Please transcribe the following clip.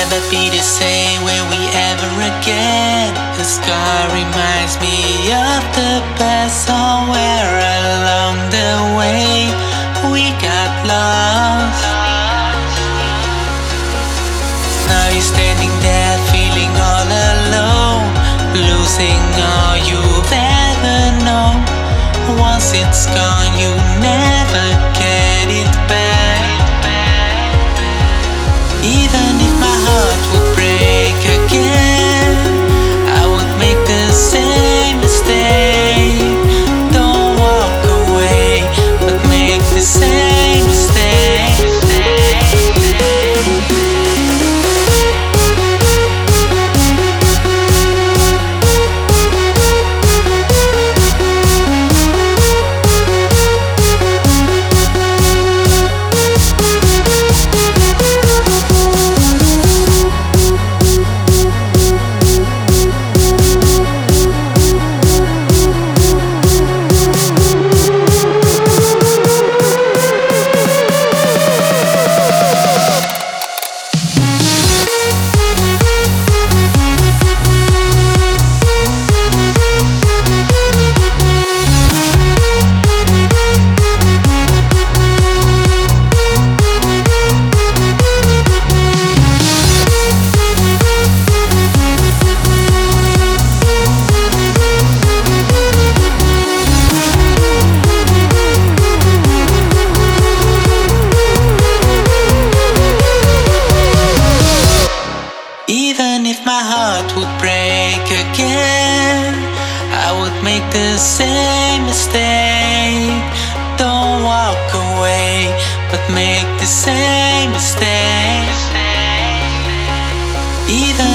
never be the same when we ever again. The scar reminds me of the past. Somewhere along the way we got lost. Now you're standing there feeling all alone, losing all you've ever known. Once it's gone, you never get it back. Even if my heart would break again, I would make the same mistake. Don't walk away, but make the same mistake. Even if my heart would break again, I would make the same mistake. Don't walk away, but make the same mistake. Even